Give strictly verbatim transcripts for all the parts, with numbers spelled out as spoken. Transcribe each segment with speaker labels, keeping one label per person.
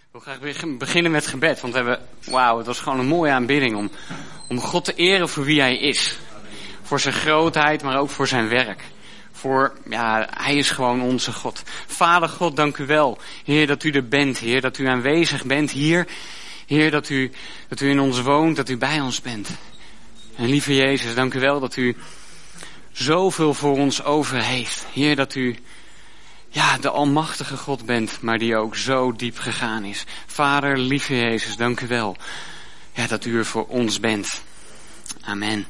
Speaker 1: Ik wil graag beginnen met gebed, want we hebben, wauw, het was gewoon een mooie aanbidding om, om God te eren voor wie hij is. Voor zijn grootheid, maar ook voor zijn werk. Voor, ja, hij is gewoon onze God. Vader God, dank u wel. Heer, dat u er bent. Heer, dat u aanwezig bent hier. Heer, dat u, dat u in ons woont, dat u bij ons bent. En lieve Jezus, dank u wel dat u zoveel voor ons over heeft. Heer, dat u ja, de almachtige God bent, maar die ook zo diep gegaan is. Vader, lieve Jezus, dank u wel ja, dat u er voor ons bent. Amen.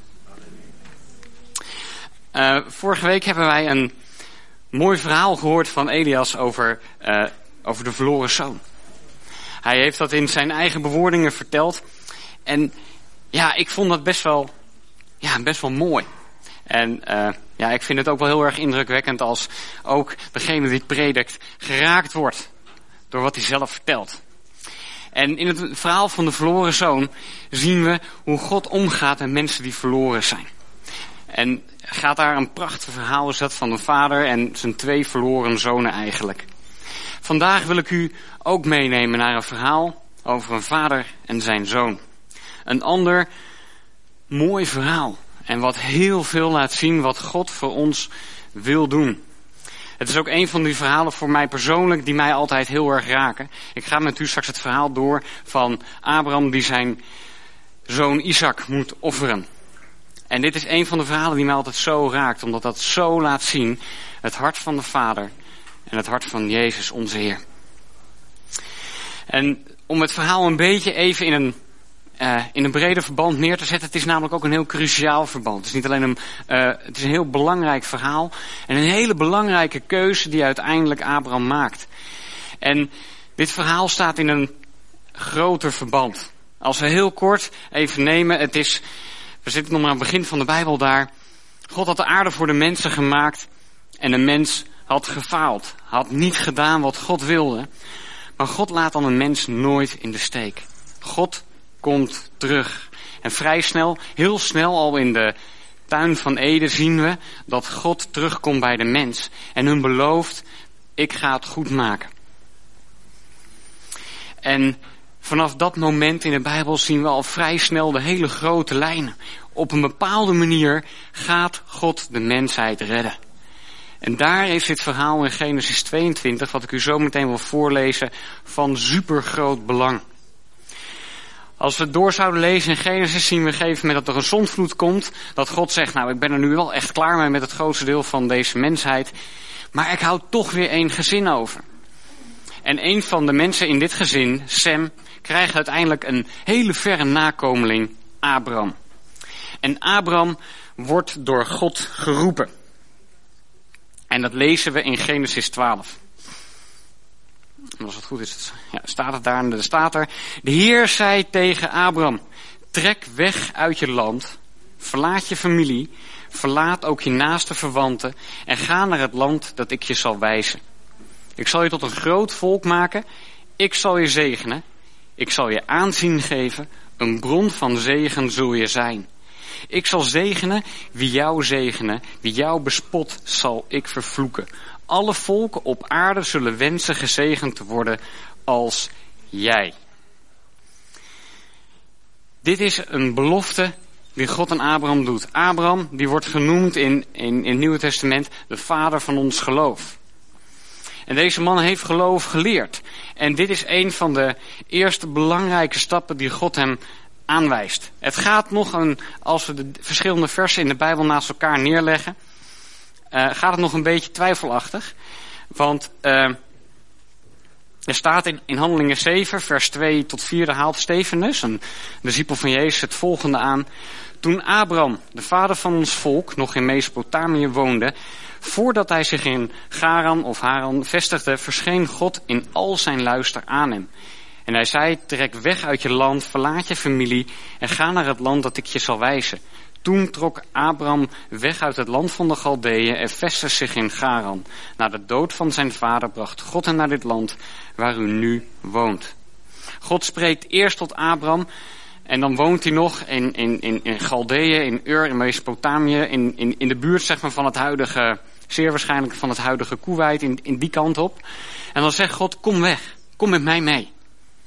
Speaker 1: Uh, vorige week hebben wij een mooi verhaal gehoord van Elias over, uh, over de verloren zoon. Hij heeft dat in zijn eigen bewoordingen verteld. En ja, ik vond dat best wel, ja, best wel mooi. En uh, ja, ik vind het ook wel heel erg indrukwekkend als ook degene die het predikt geraakt wordt door wat hij zelf vertelt. En in het verhaal van de verloren zoon zien we hoe God omgaat met mensen die verloren zijn. En gaat daar een prachtig verhaal is dat van een vader en zijn twee verloren zonen eigenlijk. Vandaag wil ik u ook meenemen naar een verhaal over een vader en zijn zoon. Een ander mooi verhaal. En wat heel veel laat zien wat God voor ons wil doen. Het is ook een van die verhalen voor mij persoonlijk die mij altijd heel erg raken. Ik ga met u straks het verhaal door van Abraham die zijn zoon Isaac moet offeren. En dit is een van de verhalen die mij altijd zo raakt. Omdat dat zo laat zien het hart van de Vader en het hart van Jezus onze Heer. En om het verhaal een beetje even in een... Uh, in een breder verband neer te zetten. Het is namelijk ook een heel cruciaal verband. Het is niet alleen een, uh, het is een heel belangrijk verhaal. En een hele belangrijke keuze die uiteindelijk Abraham maakt. En dit verhaal staat in een groter verband. Als we heel kort even nemen. Het is, we zitten nog maar aan het begin van de Bijbel daar. God had de aarde voor de mensen gemaakt. En de mens had gefaald. Had niet gedaan wat God wilde. Maar God laat dan een mens nooit in de steek. God komt terug. En vrij snel, heel snel al in de tuin van Eden zien we dat God terugkomt bij de mens. En hun belooft, ik ga het goed maken. En vanaf dat moment in de Bijbel zien we al vrij snel de hele grote lijnen. Op een bepaalde manier gaat God de mensheid redden. En daar is dit verhaal in Genesis tweeëntwintig, wat ik u zo meteen wil voorlezen, van supergroot belang. Als we het door zouden lezen in Genesis zien we op een gegeven moment dat er een zondvloed komt. Dat God zegt, nou ik ben er nu wel echt klaar mee met het grootste deel van deze mensheid. Maar ik hou toch weer één gezin over. En een van de mensen in dit gezin, Sem, krijgt uiteindelijk een hele verre nakomeling, Abraham. En Abraham wordt door God geroepen. En dat lezen we in Genesis twaalf. En als het goed is, ja, staat het daar en er staat er. De Heer zei tegen Abraham, trek weg uit je land, verlaat je familie, verlaat ook je naaste verwanten en ga naar het land dat ik je zal wijzen. Ik zal je tot een groot volk maken, ik zal je zegenen, ik zal je aanzien geven, een bron van zegen zul je zijn. Ik zal zegenen wie jou zegenen, wie jou bespot zal ik vervloeken. Alle volken op aarde zullen wensen gezegend te worden als jij. Dit is een belofte die God aan Abraham doet. Abraham die wordt genoemd in, in, in het Nieuwe Testament de vader van ons geloof. En deze man heeft geloof geleerd. En dit is een van de eerste belangrijke stappen die God hem aanwijst. Het gaat nog, een, als we de verschillende versen in de Bijbel naast elkaar neerleggen, Uh, gaat het nog een beetje twijfelachtig. Want uh, er staat in, in Handelingen zeven, vers twee tot vier, daar haalt Stefanus, een discipel van Jezus, het volgende aan. Toen Abraham, de vader van ons volk, nog in Mesopotamië woonde, voordat hij zich in Garan of Haran vestigde, verscheen God in al zijn luister aan hem. En hij zei, trek weg uit je land, verlaat je familie en ga naar het land dat ik je zal wijzen. Toen trok Abraham weg uit het land van de Galdeeën en vestigde zich in Garan. Na de dood van zijn vader bracht God hem naar dit land waar u nu woont. God spreekt eerst tot Abraham en dan woont hij nog in, in, in, in Galdeeën, in Ur, in Mesopotamië, in, in, in de buurt zeg maar, van het huidige, zeer waarschijnlijk van het huidige Koeweit, in, in die kant op. En dan zegt God, kom weg, kom met mij mee.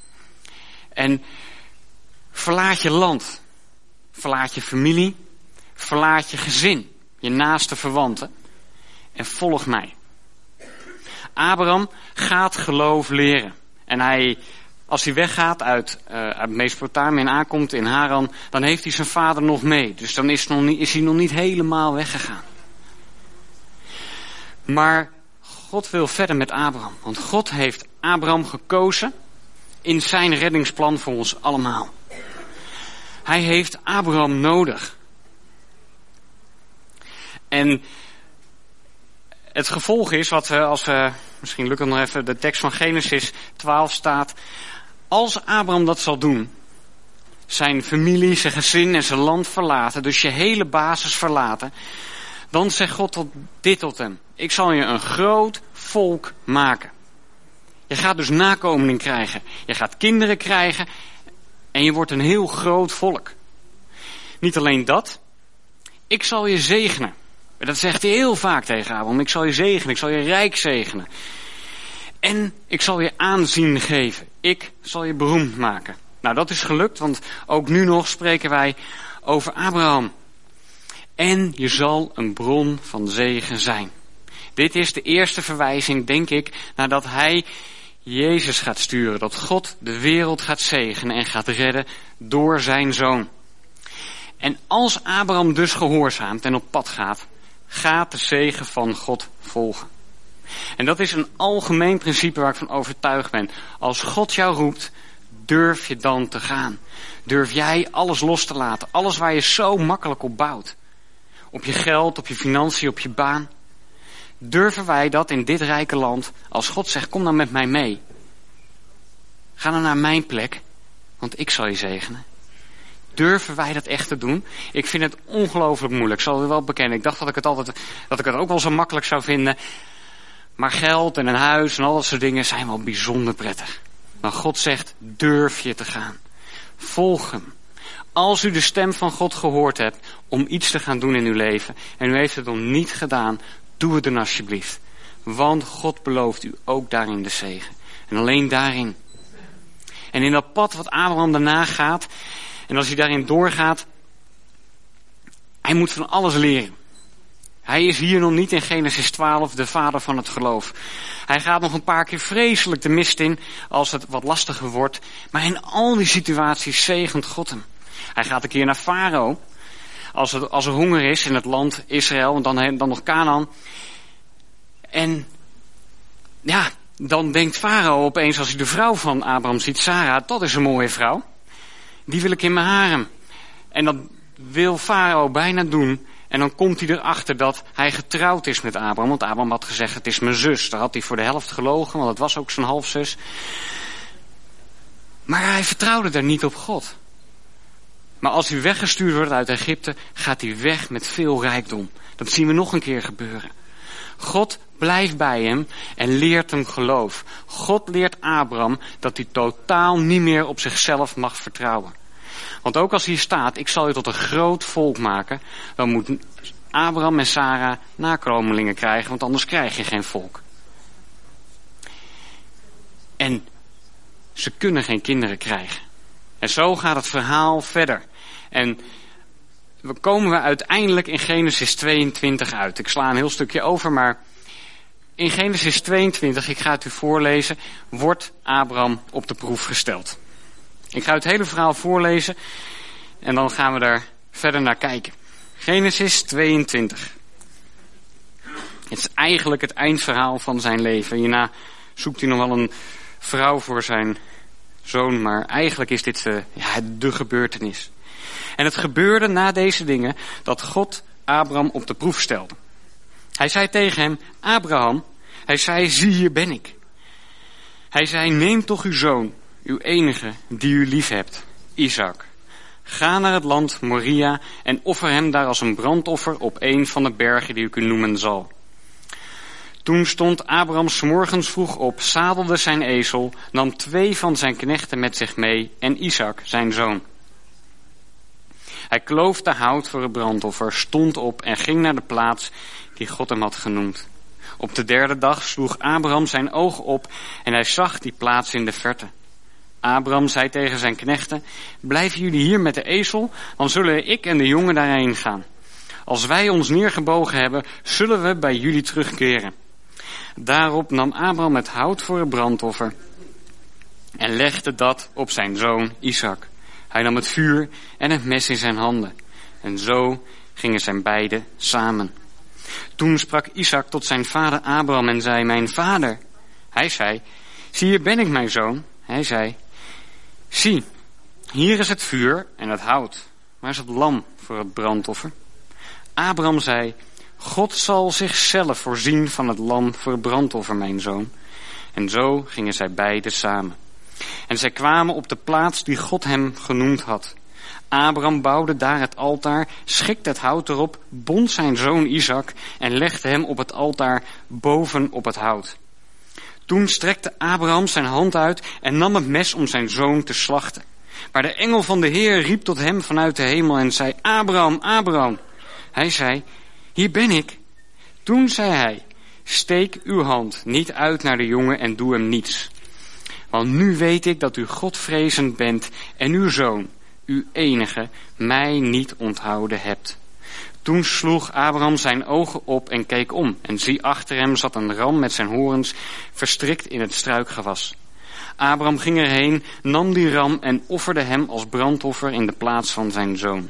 Speaker 1: En verlaat je land. Verlaat je familie. Verlaat je gezin. Je naaste verwanten. En volg mij. Abraham gaat geloof leren. En hij, als hij weggaat uit, uh, uit Mesopotamië en aankomt in Haran, dan heeft hij zijn vader nog mee. Dus dan is, nog niet, is hij nog niet helemaal weggegaan. Maar God wil verder met Abraham. Want God heeft Abraham gekozen in zijn reddingsplan voor ons allemaal. Hij heeft Abraham nodig. En het gevolg is, wat we, als we, misschien lukt het nog even, de tekst van Genesis twaalf staat. Als Abraham dat zal doen, zijn familie, zijn gezin en zijn land verlaten, dus je hele basis verlaten, dan zegt God tot, dit tot hem. Ik zal je een groot volk maken. Je gaat dus nakomelingen krijgen. Je gaat kinderen krijgen en je wordt een heel groot volk. Niet alleen dat, ik zal je zegenen. Dat zegt hij heel vaak tegen Abraham. Ik zal je zegenen, ik zal je rijk zegenen. En ik zal je aanzien geven. Ik zal je beroemd maken. Nou, dat is gelukt, want ook nu nog spreken wij over Abraham. En je zal een bron van zegen zijn. Dit is de eerste verwijzing, denk ik, nadat hij Jezus gaat sturen. Dat God de wereld gaat zegenen en gaat redden door zijn zoon. En als Abraham dus gehoorzaamt en op pad gaat, gaat de zegen van God volgen. En dat is een algemeen principe waar ik van overtuigd ben. Als God jou roept, durf je dan te gaan. Durf jij alles los te laten. Alles waar je zo makkelijk op bouwt. Op je geld, op je financiën, op je baan. Durven wij dat in dit rijke land, als God zegt, kom dan met mij mee. Ga dan naar mijn plek, want ik zal je zegenen. Durven wij dat echt te doen? Ik vind het ongelooflijk moeilijk, ik zal het wel bekennen. Ik dacht dat ik het altijd, dat ik het ook wel zo makkelijk zou vinden. Maar geld en een huis en al dat soort dingen zijn wel bijzonder prettig. Maar God zegt, durf je te gaan. Volg hem. Als u de stem van God gehoord hebt om iets te gaan doen in uw leven en u heeft het nog niet gedaan, doe het dan alsjeblieft. Want God belooft u ook daarin de zegen. En alleen daarin. En in dat pad wat Abraham daarna gaat, en als hij daarin doorgaat, hij moet van alles leren. Hij is hier nog niet in Genesis twaalf de vader van het geloof. Hij gaat nog een paar keer vreselijk de mist in als het wat lastiger wordt. Maar in al die situaties zegent God hem. Hij gaat een keer naar Farao. Als er, als er honger is in het land Israël, en dan, dan nog Canaan. En ja, dan denkt Farao opeens als hij de vrouw van Abraham ziet, Sarah, dat is een mooie vrouw. Die wil ik in mijn harem. En dat wil Farao bijna doen. En dan komt hij erachter dat hij getrouwd is met Abraham. Want Abraham had gezegd, het is mijn zus. Daar had hij voor de helft gelogen, want het was ook zijn halfzus. Maar hij vertrouwde daar niet op God. Maar als hij weggestuurd wordt uit Egypte, gaat hij weg met veel rijkdom. Dat zien we nog een keer gebeuren. God blijft bij hem en leert hem geloof. God leert Abraham dat hij totaal niet meer op zichzelf mag vertrouwen. Want ook als hier staat, ik zal je tot een groot volk maken, dan moet Abraham en Sarah nakomelingen krijgen, want anders krijg je geen volk. En ze kunnen geen kinderen krijgen. En zo gaat het verhaal verder. En we komen we uiteindelijk in Genesis tweeëntwintig uit. Ik sla een heel stukje over, maar in Genesis tweeëntwintig, ik ga het u voorlezen, wordt Abraham op de proef gesteld. Ik ga het hele verhaal voorlezen en dan gaan we daar verder naar kijken. Genesis tweeëntwintig. Het is eigenlijk het eindverhaal van zijn leven. Hierna zoekt hij nog wel een vrouw voor zijn zoon, maar eigenlijk is dit uh, ja, de gebeurtenis. En het gebeurde na deze dingen dat God Abraham op de proef stelde. Hij zei tegen hem, Abraham, hij zei, zie hier ben ik. Hij zei, neem toch uw zoon, uw enige die u lief hebt, Isaac. Ga naar het land Moria en offer hem daar als een brandoffer op een van de bergen die u kunt noemen zal. Toen stond Abraham 's morgens vroeg op, zadelde zijn ezel, nam twee van zijn knechten met zich mee en Isaac, zijn zoon. Hij kloof de hout voor het brandoffer, stond op en ging naar de plaats die God hem had genoemd. Op de derde dag sloeg Abraham zijn ogen op en hij zag die plaats in de verte. Abraham zei tegen zijn knechten, blijven jullie hier met de ezel, dan zullen ik en de jongen daarheen gaan. Als wij ons neergebogen hebben, zullen we bij jullie terugkeren. Daarop nam Abraham het hout voor het brandoffer en legde dat op zijn zoon Isaac. Hij nam het vuur en het mes in zijn handen. En zo gingen zijn beiden samen. Toen sprak Isaac tot zijn vader Abraham en zei, mijn vader. Hij zei, zie, hier ben ik, mijn zoon. Hij zei, zie, hier is het vuur en het hout. Waar is het lam voor het brandoffer? Abraham zei, God zal zichzelf voorzien van het lam voor het brandoffer, mijn zoon. En zo gingen zij beiden samen. En zij kwamen op de plaats die God hem genoemd had. Abraham bouwde daar het altaar, schikte het hout erop, bond zijn zoon Isaac en legde hem op het altaar boven op het hout. Toen strekte Abraham zijn hand uit en nam het mes om zijn zoon te slachten. Maar de engel van de Heer riep tot hem vanuit de hemel en zei, Abraham, Abraham. Hij zei, hier ben ik. Toen zei hij, steek uw hand niet uit naar de jongen en doe hem niets. Want nu weet ik dat u Godvrezend bent en uw zoon, uw enige, mij niet onthouden hebt. Toen sloeg Abraham zijn ogen op en keek om. En zie, achter hem zat een ram met zijn horens verstrikt in het struikgewas. Abraham ging erheen, nam die ram en offerde hem als brandoffer in de plaats van zijn zoon.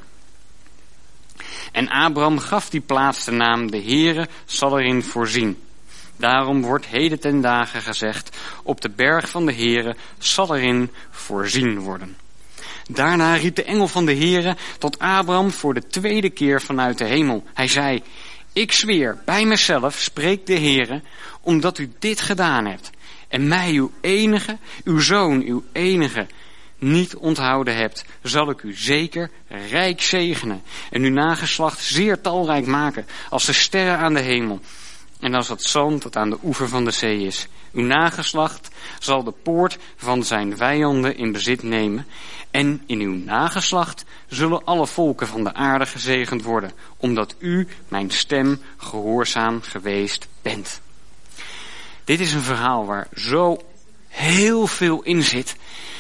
Speaker 1: En Abraham gaf die plaats de naam, de Heere zal erin voorzien. Daarom wordt heden ten dagen gezegd, op de berg van de Heere zal erin voorzien worden. Daarna riep de engel van de Heere tot Abraham voor de tweede keer vanuit de hemel. Hij zei, ik zweer bij mezelf, spreekt de Heere, omdat u dit gedaan hebt en mij uw enige, uw zoon, uw enige, niet onthouden hebt, zal ik u zeker rijk zegenen en uw nageslacht zeer talrijk maken als de sterren aan de hemel en als het zand dat aan de oever van de zee is. Uw nageslacht zal de poort van zijn vijanden in bezit nemen en in uw nageslacht zullen alle volken van de aarde gezegend worden, omdat u mijn stem gehoorzaam geweest bent. Dit is een verhaal waar zo heel veel in zit.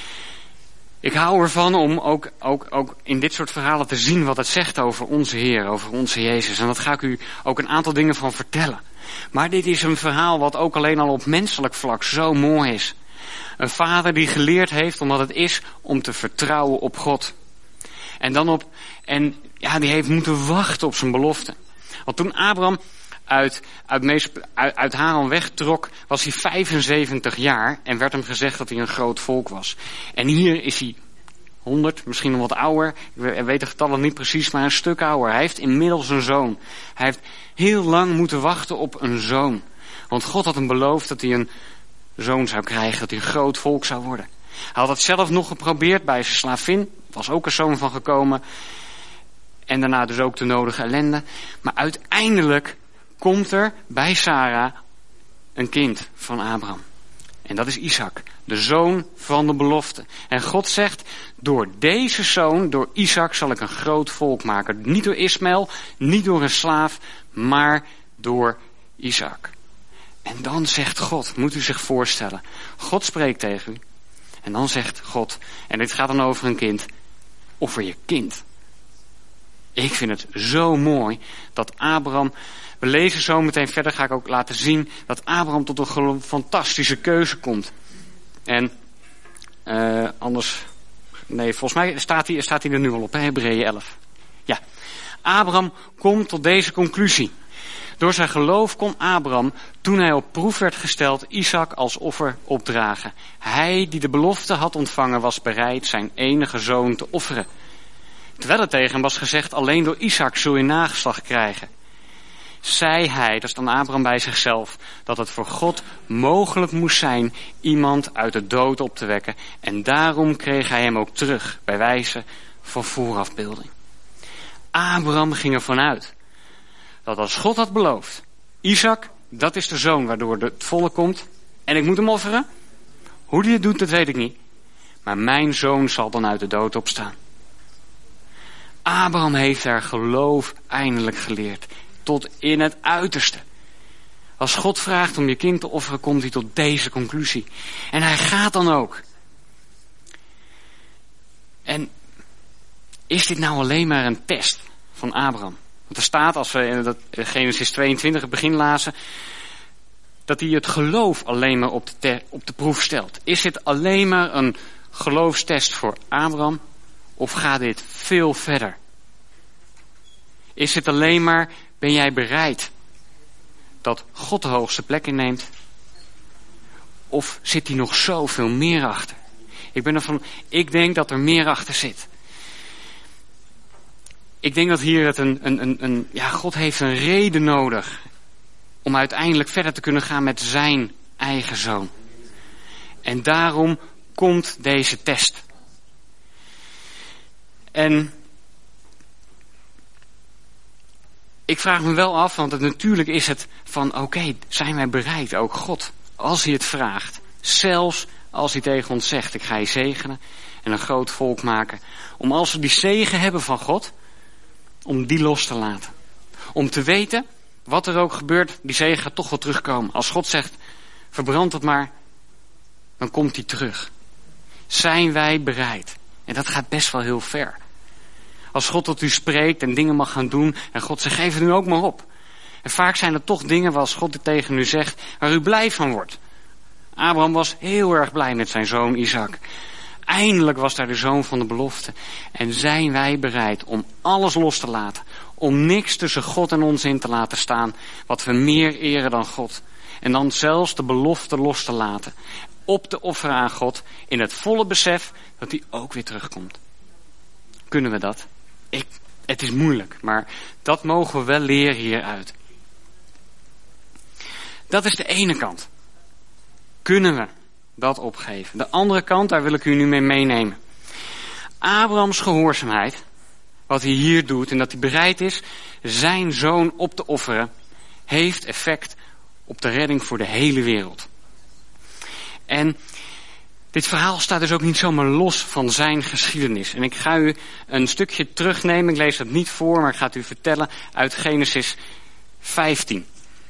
Speaker 1: Ik hou ervan om ook, ook, ook in dit soort verhalen te zien wat het zegt over onze Heer, over onze Jezus. En dat ga ik u ook een aantal dingen van vertellen. Maar dit is een verhaal wat ook alleen al op menselijk vlak zo mooi is. Een vader die geleerd heeft omdat het is om te vertrouwen op God. En dan op, en ja, die heeft moeten wachten op zijn belofte. Want toen Abraham uit, uit, Mees, uit, uit Haran wegtrok, was hij vijfenzeventig jaar en werd hem gezegd dat hij een groot volk was. En hier is hij honderd, misschien nog wat ouder. Ik weet de getallen niet precies, maar een stuk ouder. Hij heeft inmiddels een zoon. Hij heeft heel lang moeten wachten op een zoon. Want God had hem beloofd dat hij een zoon zou krijgen, dat hij een groot volk zou worden. Hij had het zelf nog geprobeerd bij zijn slavin. Was ook een zoon van gekomen. En daarna dus ook de nodige ellende. Maar uiteindelijk komt er bij Sarah een kind van Abraham. En dat is Isaac, de zoon van de belofte. En God zegt, door deze zoon, door Isaac, zal ik een groot volk maken. Niet door Ismaël, niet door een slaaf, maar door Isaac. En dan zegt God, moet u zich voorstellen, God spreekt tegen u. En dan zegt God, en dit gaat dan over een kind, offer je kind. Ik vind het zo mooi dat Abraham, we lezen zo meteen verder, ga ik ook laten zien, dat Abraham tot een fantastische keuze komt. En uh, anders, nee, volgens mij staat hij, staat hij er nu al op, Hebreeën elf. Ja, Abraham komt tot deze conclusie. Door zijn geloof kon Abraham, toen hij op proef werd gesteld, Isaac als offer opdragen. Hij die de belofte had ontvangen was bereid zijn enige zoon te offeren. Terwijl het tegen hem was gezegd, alleen door Isaac zul je nageslacht krijgen. Zei hij, dat is dan Abraham bij zichzelf, dat het voor God mogelijk moest zijn iemand uit de dood op te wekken. En daarom kreeg hij hem ook terug, bij wijze van voorafbeelding. Abraham ging ervan uit dat als God had beloofd, Isaac, dat is de zoon waardoor het volk komt, en ik moet hem offeren. Hoe hij het doet, dat weet ik niet. Maar mijn zoon zal dan uit de dood opstaan. Abraham heeft haar geloof eindelijk geleerd. Tot in het uiterste. Als God vraagt om je kind te offeren, komt hij tot deze conclusie. En hij gaat dan ook. is dit nou alleen maar een test van Abraham? Want er staat, als we in dat Genesis tweeëntwintig het begin lazen, dat hij het geloof alleen maar op de, te, op de proef stelt. Is dit alleen maar een geloofstest voor Abraham? Of gaat dit veel verder? Is het alleen maar, ben jij bereid dat God de hoogste plek inneemt? Of zit hier nog zoveel meer achter? Ik ben ervan, ik denk dat er meer achter zit. Ik denk dat hier het een, een, een, een, ja, God heeft een reden nodig om uiteindelijk verder te kunnen gaan met zijn eigen zoon. En daarom komt deze test. En ik vraag me wel af, want het, natuurlijk is het van, oké, okay, zijn wij bereid, ook God, als hij het vraagt, zelfs als hij tegen ons zegt, ik ga je zegenen en een groot volk maken, om als we die zegen hebben van God, om die los te laten. Om te weten, wat er ook gebeurt, die zegen gaat toch wel terugkomen. Als God zegt, verbrand het maar, dan komt die terug. Zijn wij bereid? En dat gaat best wel heel ver. Als God tot u spreekt en dingen mag gaan doen, en God zegt, geef het nu ook maar op. En vaak zijn er toch dingen, als God het tegen u zegt, waar u blij van wordt. Abraham was heel erg blij met zijn zoon Isaac. Eindelijk was daar de zoon van de belofte. En zijn wij bereid om alles los te laten. Om niks tussen God en ons in te laten staan. Wat we meer eren dan God. En dan zelfs de belofte los te laten. Op te offeren aan God. In het volle besef dat hij ook weer terugkomt. Kunnen we dat? Ik, het is moeilijk. Maar dat mogen we wel leren hieruit. Dat is de ene kant. Kunnen we dat opgeven? De andere kant, daar wil ik u nu mee meenemen. Abrahams gehoorzaamheid, wat hij hier doet en dat hij bereid is zijn zoon op te offeren, heeft effect op de redding voor de hele wereld. En dit verhaal staat dus ook niet zomaar los van zijn geschiedenis. En ik ga u een stukje terugnemen, ik lees dat niet voor, maar ik ga het u vertellen uit Genesis vijftien.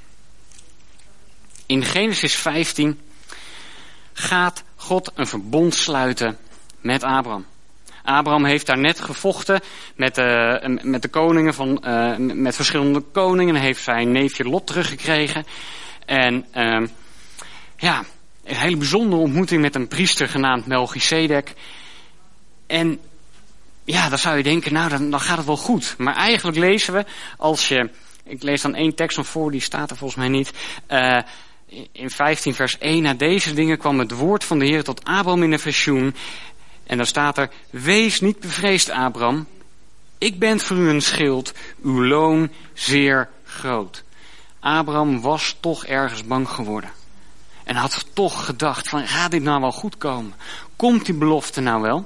Speaker 1: In Genesis vijftien gaat God een verbond sluiten met Abraham. Abraham heeft daar net gevochten met de, met de koningen van, uh, met verschillende koningen. Hij heeft zijn neefje Lot teruggekregen. En uh, ja, een hele bijzondere ontmoeting met een priester genaamd Melchizedek. En ja, dan zou je denken, nou dan, dan gaat het wel goed. Maar eigenlijk lezen we, als je, ik lees dan één tekst nog voor, die staat er volgens mij niet. Uh, In vijftien vers één, na deze dingen kwam het woord van de Heer tot Abraham in een visioen. En daar staat er, wees niet bevreesd Abraham, ik ben voor u een schild, uw loon zeer groot. Abraham was toch ergens bang geworden. En had toch gedacht van, gaat dit nou wel goed komen? Komt die belofte nou wel?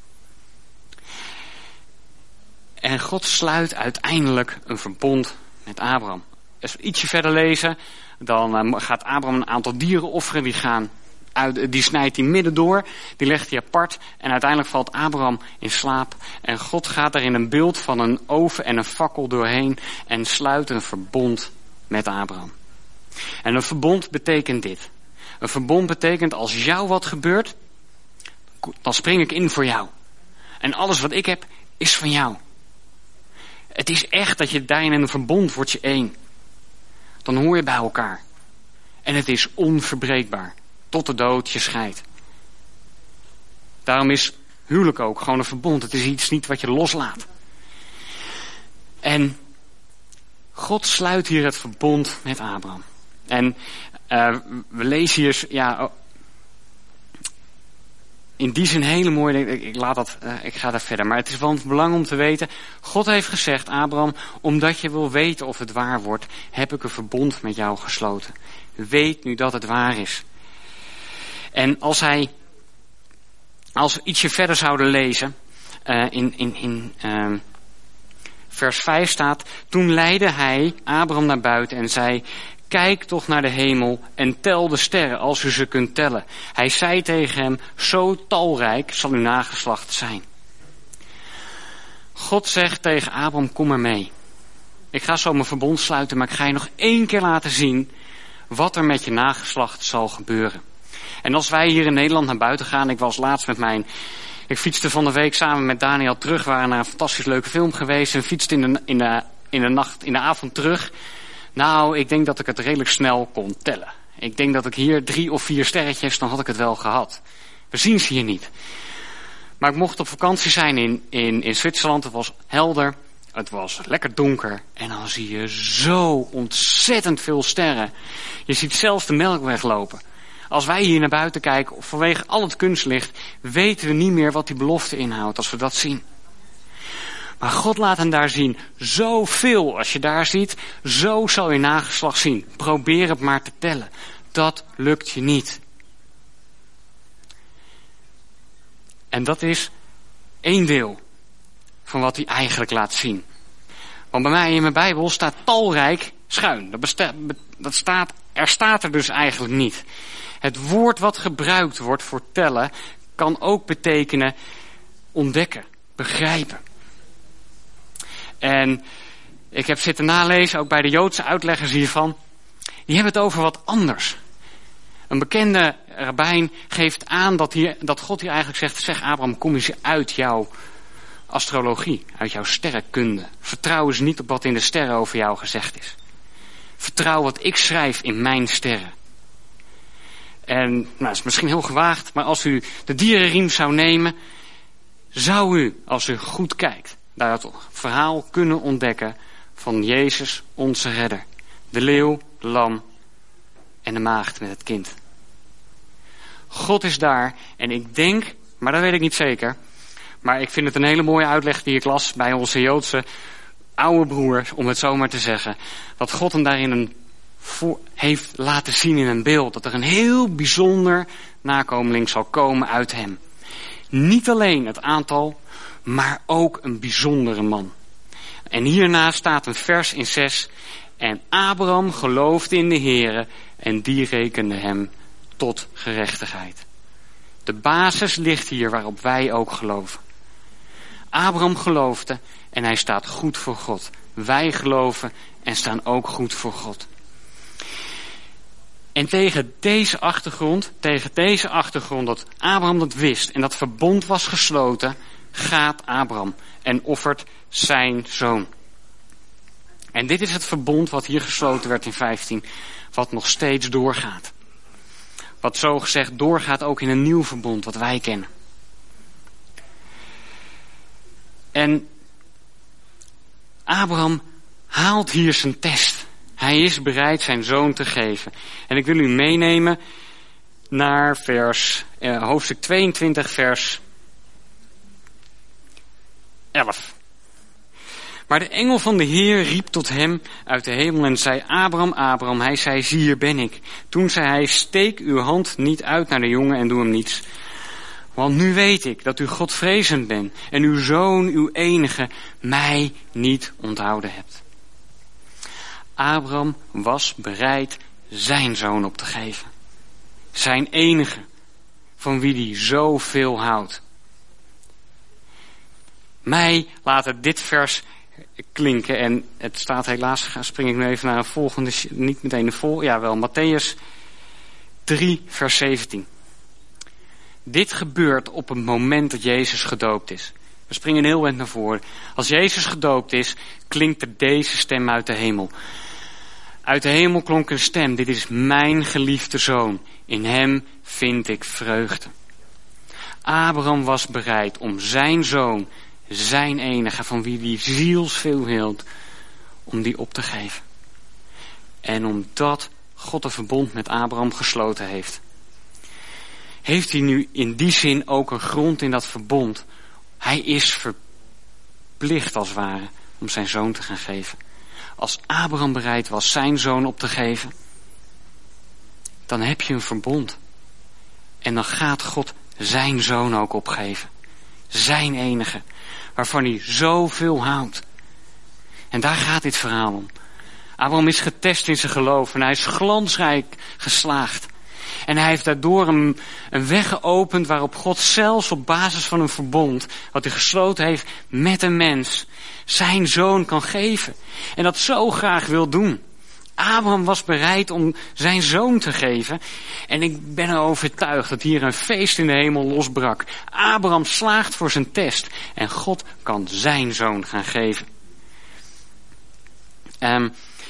Speaker 1: En God sluit uiteindelijk een verbond met Abraham. Als we ietsje verder lezen, dan gaat Abraham een aantal dieren offeren. Die, gaan uit, die snijdt hij midden door. Die legt hij apart. En uiteindelijk valt Abraham in slaap. En God gaat er in een beeld van een oven en een fakkel doorheen. En sluit een verbond met Abraham. En een verbond betekent dit. Een verbond betekent als jou wat gebeurt, dan spring ik in voor jou. En alles wat ik heb, is van jou. Het is echt dat je daarin in een verbond wordt je één. Dan hoor je bij elkaar. En het is onverbreekbaar. Tot de dood je scheidt. Daarom is huwelijk ook gewoon een verbond. Het is iets niet wat je loslaat. En God sluit hier het verbond met Abraham. En uh, we lezen hier, ja, in die zin hele mooie, ik, ik, laat dat, uh, ik ga daar verder. Maar het is van belang om te weten, God heeft gezegd, Abraham, omdat je wil weten of het waar wordt, heb ik een verbond met jou gesloten. Weet nu dat het waar is. En als hij, als we ietsje verder zouden lezen, uh, in, in, in uh, vers vijf staat, toen leidde hij Abraham naar buiten en zei, kijk toch naar de hemel en tel de sterren als u ze kunt tellen. Hij zei tegen hem, zo talrijk zal uw nageslacht zijn. God zegt tegen Abraham, kom maar mee. Ik ga zo mijn verbond sluiten, maar ik ga je nog één keer laten zien wat er met je nageslacht zal gebeuren. En als wij hier in Nederland naar buiten gaan, ik was laatst met mijn Ik fietste van de week samen met Daniel terug. We waren naar een fantastisch leuke film geweest. En fietste in de, in de, in de nacht, in de avond terug. Nou, ik denk dat ik het redelijk snel kon tellen. Ik denk dat ik hier drie of vier sterretjes, dan had ik het wel gehad. We zien ze hier niet. Maar ik mocht op vakantie zijn in, in, in Zwitserland. Het was helder. Het was lekker donker. En dan zie je zo ontzettend veel sterren. Je ziet zelfs de Melkweg lopen. Als wij hier naar buiten kijken, vanwege al het kunstlicht, weten we niet meer wat die belofte inhoudt als we dat zien. Maar God laat hen daar zien. Zoveel als je daar ziet, zo zal je nageslacht zien. Probeer het maar te tellen. Dat lukt je niet. En dat is één deel van wat hij eigenlijk laat zien. Want bij mij in mijn Bijbel staat talrijk schuin. Dat, besta- dat staat, er staat er dus eigenlijk niet. Het woord wat gebruikt wordt voor tellen kan ook betekenen ontdekken, begrijpen. En ik heb zitten nalezen, ook bij de Joodse uitleggers hiervan. Die hebben het over wat anders. Een bekende rabbijn geeft aan dat, hier, dat God hier eigenlijk zegt, zeg Abraham, kom eens uit jouw astrologie, uit jouw sterrenkunde. Vertrouw eens niet op wat in de sterren over jou gezegd is. Vertrouw wat ik schrijf in mijn sterren. En nou, dat is misschien heel gewaagd, maar als u de dierenriem zou nemen, zou u, als u goed kijkt, daar het verhaal kunnen ontdekken van Jezus, onze redder. De leeuw, de lam en de maagd met het kind. God is daar en ik denk, maar dat weet ik niet zeker, maar ik vind het een hele mooie uitleg die ik las bij onze Joodse oude broer, om het zo maar te zeggen, dat God hem daarin een voor, heeft laten zien in een beeld, dat er een heel bijzonder nakomeling zal komen uit hem. Niet alleen het aantal, maar ook een bijzondere man. En hierna staat een vers in zes. En Abraham geloofde in de Heere en die rekende hem tot gerechtigheid. De basis ligt hier waarop wij ook geloven. Abraham geloofde en hij staat goed voor God. Wij geloven en staan ook goed voor God. En tegen deze achtergrond, tegen deze achtergrond dat Abraham dat wist en dat verbond was gesloten, gaat Abraham en offert zijn zoon. En dit is het verbond wat hier gesloten werd in vijftien, wat nog steeds doorgaat. Wat zo gezegd doorgaat ook in een nieuw verbond wat wij kennen. En Abraham haalt hier zijn test. Hij is bereid zijn zoon te geven. En ik wil u meenemen naar vers, eh, hoofdstuk tweeëntwintig, vers elf. Maar de engel van de Heer riep tot hem uit de hemel en zei, Abraham, Abraham. Hij zei, zie hier ben ik. Toen zei hij, steek uw hand niet uit naar de jongen en doe hem niets. Want nu weet ik dat u Godvrezend bent en uw zoon, uw enige, mij niet onthouden hebt. Abraham was bereid zijn zoon op te geven. Zijn enige, van wie hij zoveel houdt. Mij laat het dit vers klinken en het staat helaas, spring ik nu even naar een volgende, niet meteen de vol, ja wel, Matthäus drie vers zeventien. Dit gebeurt op het moment dat Jezus gedoopt is. We springen heel eind naar voren. Als Jezus gedoopt is, klinkt er deze stem uit de hemel. Uit de hemel klonk een stem, dit is mijn geliefde zoon, in hem vind ik vreugde. Abraham was bereid om zijn zoon, zijn enige, van wie hij zielsveel hield, om die op te geven. En omdat God een verbond met Abraham gesloten heeft, heeft hij nu in die zin ook een grond in dat verbond. Hij is verplicht als het ware om zijn zoon te gaan geven. Als Abraham bereid was zijn zoon op te geven, dan heb je een verbond. En dan gaat God zijn zoon ook opgeven. Zijn enige, waarvan hij zoveel houdt. En daar gaat dit verhaal om. Abraham is getest in zijn geloof en hij is glansrijk geslaagd. En hij heeft daardoor een, een weg geopend waarop God zelfs op basis van een verbond, wat hij gesloten heeft met een mens, zijn zoon kan geven. En dat zo graag wil doen. Abraham was bereid om zijn zoon te geven. En ik ben er overtuigd dat hier een feest in de hemel losbrak. Abraham slaagt voor zijn test. En God kan zijn zoon gaan geven. Um,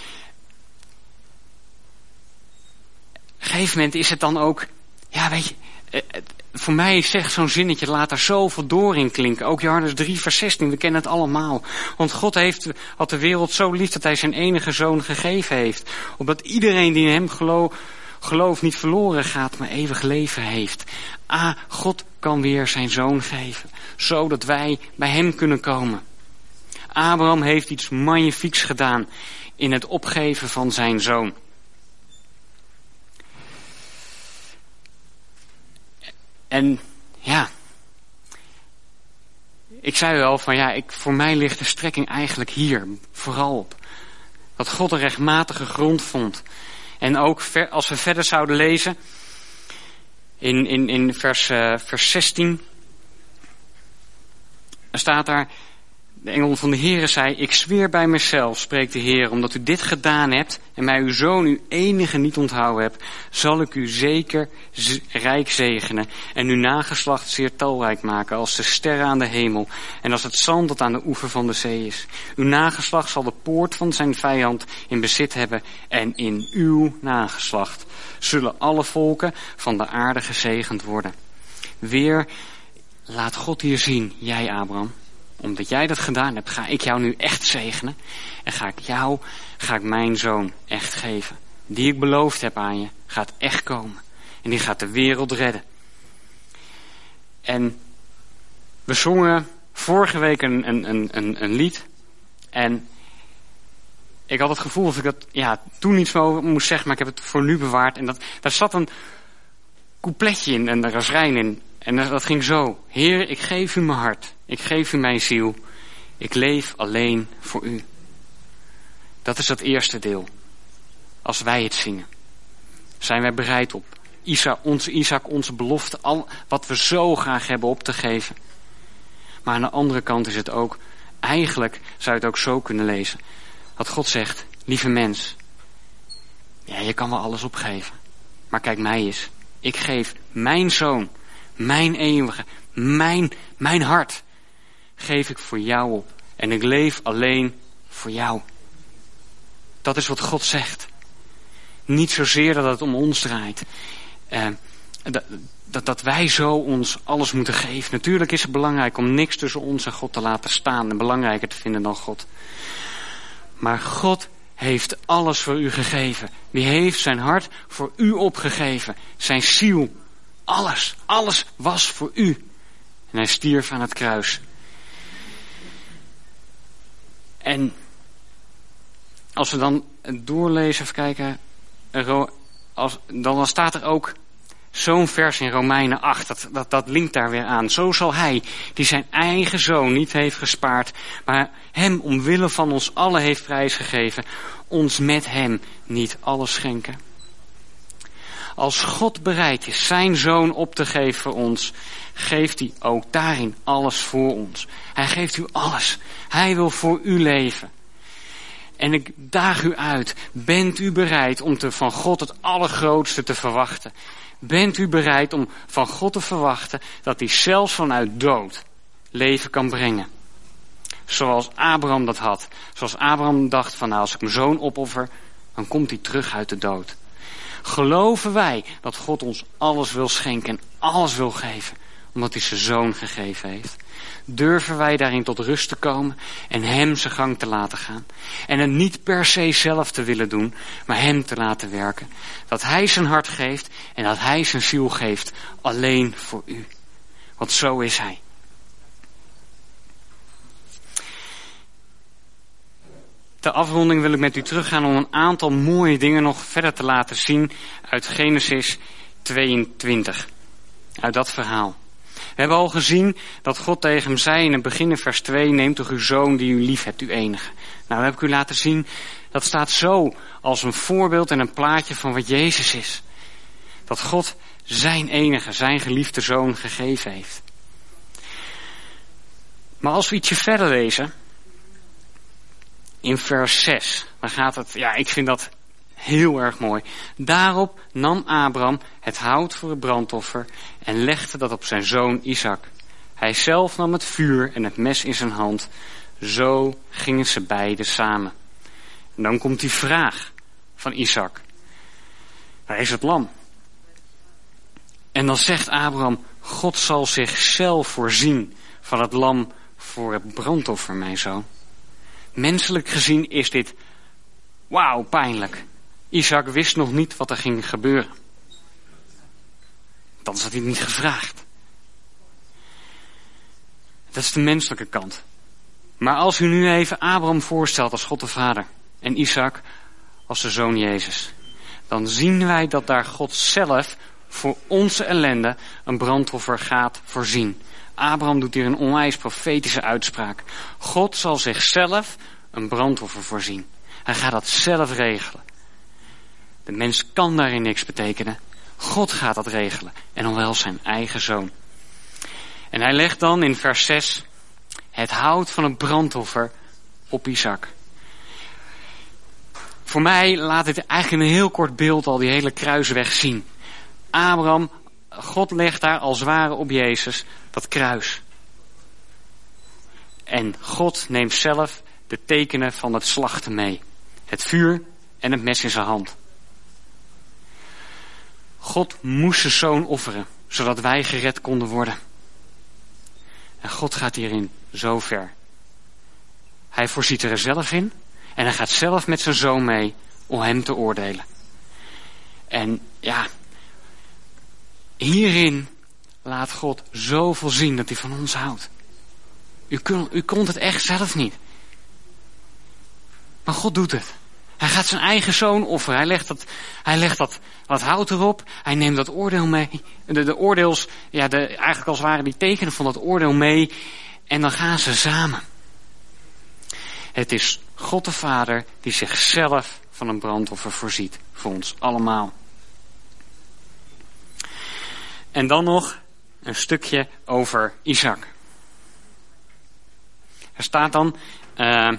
Speaker 1: op een gegeven moment is het dan ook... Ja, weet je... Voor mij zegt zo'n zinnetje, laat er zoveel door in klinken. Ook Johannes drie vers zestien, we kennen het allemaal. Want God heeft, had de wereld zo lief dat hij zijn enige zoon gegeven heeft. Opdat iedereen die in hem gelooft, gelooft niet verloren gaat, maar eeuwig leven heeft. Ah, God kan weer zijn zoon geven. Zodat wij bij hem kunnen komen. Abraham heeft iets magnifieks gedaan in het opgeven van zijn zoon. En ja, ik zei wel van ja, ik, voor mij ligt de strekking eigenlijk hier, vooral op. Dat God een rechtmatige grond vond. En ook ver, als we verder zouden lezen, in, in, in vers, uh, vers zestien, staat daar, de engel van de Heere zei, ik zweer bij mezelf, spreekt de Heer, omdat u dit gedaan hebt en mij uw zoon, uw enige niet onthouden hebt, zal ik u zeker z- rijk zegenen en uw nageslacht zeer talrijk maken als de sterren aan de hemel en als het zand dat aan de oever van de zee is. Uw nageslacht zal de poort van zijn vijand in bezit hebben en in uw nageslacht zullen alle volken van de aarde gezegend worden. Weer laat God hier zien, jij Abraham, omdat jij dat gedaan hebt, ga ik jou nu echt zegenen. En ga ik jou, ga ik mijn zoon echt geven. Die ik beloofd heb aan je, gaat echt komen. En die gaat de wereld redden. En we zongen vorige week een, een, een, een lied. En ik had het gevoel of ik dat ja, toen iets over moest zeggen, maar ik heb het voor nu bewaard. En dat, daar zat een coupletje in en een refrein in. En dat ging zo. Heer, ik geef u mijn hart. Ik geef u mijn ziel. Ik leef alleen voor u. Dat is dat eerste deel. Als wij het zingen. Zijn wij bereid op Isaac, onze Isaac, onze belofte. Al wat we zo graag hebben op te geven. Maar aan de andere kant is het ook. Eigenlijk zou je het ook zo kunnen lezen. Dat God zegt. Lieve mens. Ja, je kan wel alles opgeven. Maar kijk mij eens. Ik geef mijn zoon. Mijn eeuwige, mijn, mijn hart geef ik voor jou op. En ik leef alleen voor jou. Dat is wat God zegt. Niet zozeer dat het om ons draait. Uh, dat, dat, dat wij zo ons alles moeten geven. Natuurlijk is het belangrijk om niks tussen ons en God te laten staan. En belangrijker te vinden dan God. Maar God heeft alles voor u gegeven. Die heeft zijn hart voor u opgegeven. Zijn ziel. Alles, alles was voor u. En hij stierf aan het kruis. En als we dan doorlezen, even kijken, als, dan staat er ook zo'n vers in Romeinen acht, dat, dat, dat linkt daar weer aan. Zo zal hij, die zijn eigen zoon niet heeft gespaard, maar hem omwille van ons allen heeft prijsgegeven, ons met hem niet alles schenken. Als God bereid is zijn zoon op te geven voor ons, geeft hij ook daarin alles voor ons. Hij geeft u alles. Hij wil voor u leven. En ik daag u uit. Bent u bereid om te, van God het allergrootste te verwachten? Bent u bereid om van God te verwachten dat hij zelfs vanuit dood leven kan brengen? Zoals Abraham dat had. Zoals Abraham dacht van nou, als ik mijn zoon opoffer, dan komt hij terug uit de dood. Geloven wij dat God ons alles wil schenken en alles wil geven, omdat hij zijn zoon gegeven heeft? Durven wij daarin tot rust te komen en hem zijn gang te laten gaan? En het niet per se zelf te willen doen, maar hem te laten werken. Dat hij zijn hart geeft en dat hij zijn ziel geeft, alleen voor u. Want zo is hij. Ter afronding wil ik met u teruggaan om een aantal mooie dingen nog verder te laten zien uit Genesis tweeëntwintig. Uit dat verhaal. We hebben al gezien dat God tegen hem zei in het begin in vers twee, neem toch uw zoon die u lief hebt, uw enige. Nou, dat heb ik u laten zien, dat staat zo als een voorbeeld en een plaatje van wat Jezus is. Dat God zijn enige, zijn geliefde zoon gegeven heeft. Maar als we ietsje verder lezen, in vers zes, dan gaat het, ja, ik vind dat Heel erg mooi. Daarop nam Abraham het hout voor het brandoffer en legde dat op zijn zoon Isaac. Hij zelf nam het vuur en het mes in zijn hand. Zo gingen ze beiden samen. En dan komt die vraag van Isaac. Waar is het lam? En dan zegt Abraham, God zal zichzelf voorzien van het lam voor het brandoffer, mijn zoon. Menselijk gezien is dit, wauw, pijnlijk. Isaac wist nog niet wat er ging gebeuren. Dan had hij het niet gevraagd. Dat is de menselijke kant. Maar als u nu even Abraham voorstelt als God de Vader en Isaac als de zoon Jezus, dan zien wij dat daar God zelf voor onze ellende een brandoffer gaat voorzien. Abraham doet hier een onwijs profetische uitspraak. God zal zichzelf een brandoffer voorzien. Hij gaat dat zelf regelen. De mens kan daarin niks betekenen. God gaat dat regelen. En dan wel zijn eigen zoon. En hij legt dan in vers zes het hout van het brandoffer op Isaac. Voor mij laat dit eigenlijk een heel kort beeld al die hele kruisweg zien. Abraham, God legt daar als het ware op Jezus dat kruis. En God neemt zelf de tekenen van het slachten mee. Het vuur en het mes in zijn hand. God moest zijn zoon offeren, zodat wij gered konden worden. En God gaat hierin zo ver. Hij voorziet er zelf in en hij gaat zelf met zijn zoon mee om hem te oordelen. En ja, hierin laat God zoveel zien dat hij van ons houdt. U, kun, u kon het echt zelf niet. Maar God doet het. Hij gaat zijn eigen zoon offeren. Hij legt dat, hij legt dat, dat hout erop. Hij neemt dat oordeel mee. De, de oordeels, ja, de, eigenlijk als het ware die tekenen van dat oordeel mee. En dan gaan ze samen. Het is God de Vader die zichzelf van een brandoffer voorziet. Voor ons allemaal. En dan nog een stukje over Isaac. Er staat dan uh,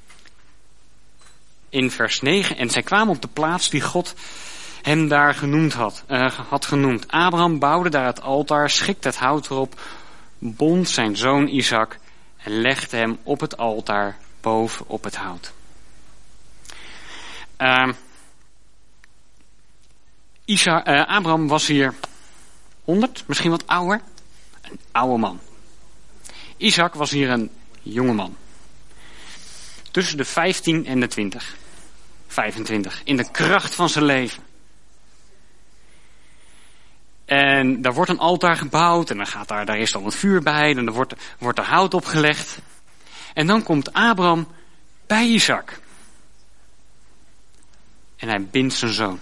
Speaker 1: in vers negen. En zij kwamen op de plaats die God hem daar genoemd had, uh, had genoemd. Abraham bouwde daar het altaar, schikte het hout erop, bond zijn zoon Isaac en legde hem op het altaar boven op het hout. Uh, Isa, uh, Abraham was hier honderd, misschien wat ouder. Een oude man. Isaac was hier een jonge man. Tussen de vijftien en de twintig. vijfentwintig. In de kracht van zijn leven. En daar wordt een altaar gebouwd. En dan gaat daar, daar is dan het vuur bij. En er wordt, wordt er hout opgelegd. En dan komt Abraham bij Isaac. En hij bindt zijn zoon.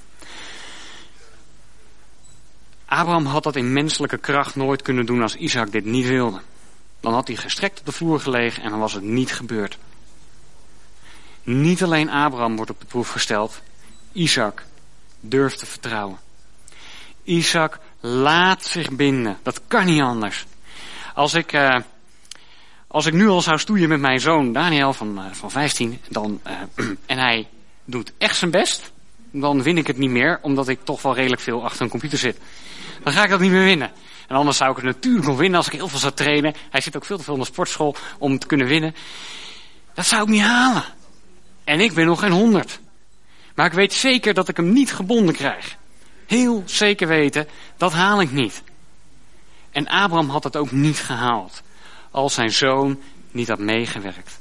Speaker 1: Abraham had dat in menselijke kracht nooit kunnen doen als Isaac dit niet wilde. Dan had hij gestrekt op de vloer gelegen en dan was het niet gebeurd. Niet alleen Abraham wordt op de proef gesteld. Isaac durft te vertrouwen. Isaac laat zich binden. Dat kan niet anders. Als ik, uh, als ik nu al zou stoeien met mijn zoon Daniel van, uh, van vijftien. Dan, uh, en hij doet echt zijn best. Dan win ik het niet meer. Omdat ik toch wel redelijk veel achter een computer zit. Dan ga ik dat niet meer winnen. En anders zou ik het natuurlijk nog winnen als ik heel veel zou trainen. Hij zit ook veel te veel in de sportschool om te kunnen winnen. Dat zou ik niet halen. En ik ben nog geen honderd. Maar ik weet zeker dat ik hem niet gebonden krijg. Heel zeker weten, dat haal ik niet. En Abraham had het ook niet gehaald. Als zijn zoon niet had meegewerkt.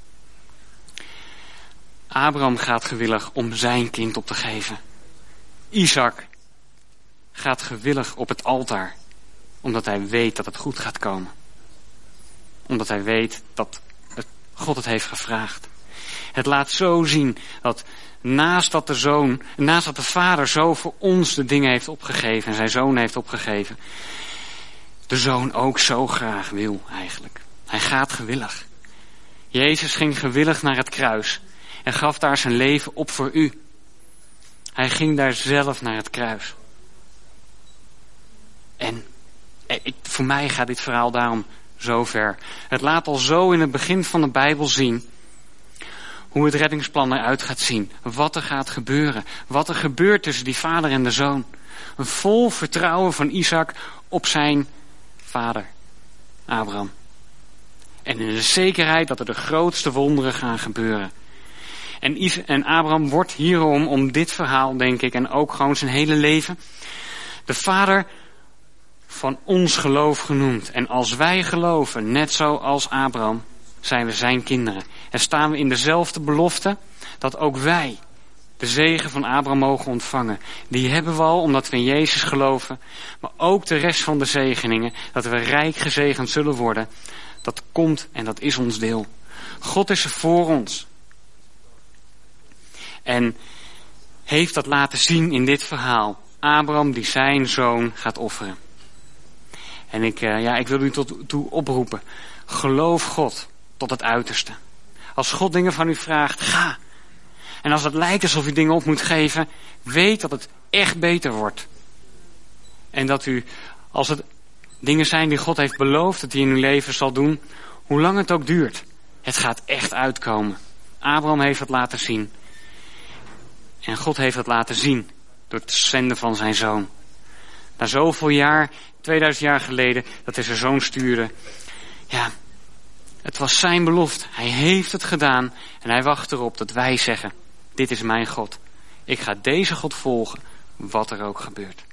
Speaker 1: Abraham gaat gewillig om zijn kind op te geven. Isaac gaat gewillig op het altaar. Omdat hij weet dat het goed gaat komen. Omdat hij weet dat het, God het heeft gevraagd. Het laat zo zien dat naast dat de zoon, naast dat de vader zo voor ons de dingen heeft opgegeven en zijn zoon heeft opgegeven, de zoon ook zo graag wil eigenlijk. Hij gaat gewillig. Jezus ging gewillig naar het kruis en gaf daar zijn leven op voor u. Hij ging daar zelf naar het kruis. En ik, voor mij gaat dit verhaal daarom zo ver. Het laat al zo in het begin van de Bijbel zien hoe het reddingsplan eruit gaat zien. Wat er gaat gebeuren. Wat er gebeurt tussen die vader en de zoon. Een vol vertrouwen van Isaac op zijn vader, Abraham. En in de zekerheid dat er de grootste wonderen gaan gebeuren. En, Is- en Abraham wordt hierom, om dit verhaal denk ik, en ook gewoon zijn hele leven, de vader van ons geloof genoemd. En als wij geloven, net zoals Abraham, zijn we zijn kinderen. En staan we in dezelfde belofte dat ook wij de zegen van Abraham mogen ontvangen. Die hebben we al omdat we in Jezus geloven. Maar ook de rest van de zegeningen, dat we rijk gezegend zullen worden. Dat komt en dat is ons deel. God is er voor ons. En heeft dat laten zien in dit verhaal. Abraham die zijn zoon gaat offeren. En ik, uh, ja, ik wil u tot toe oproepen. Geloof God tot het uiterste. Als God dingen van u vraagt, ga. En als het lijkt alsof u dingen op moet geven, weet dat het echt beter wordt. En dat u, als het dingen zijn die God heeft beloofd dat hij in uw leven zal doen, hoe lang het ook duurt, het gaat echt uitkomen. Abraham heeft het laten zien. En God heeft het laten zien door het zenden van zijn zoon. Na zoveel jaar, tweeduizend jaar geleden, dat hij zijn zoon stuurde. Ja, het was zijn belofte. Hij heeft het gedaan en hij wacht erop dat wij zeggen, dit is mijn God. Ik ga deze God volgen, wat er ook gebeurt.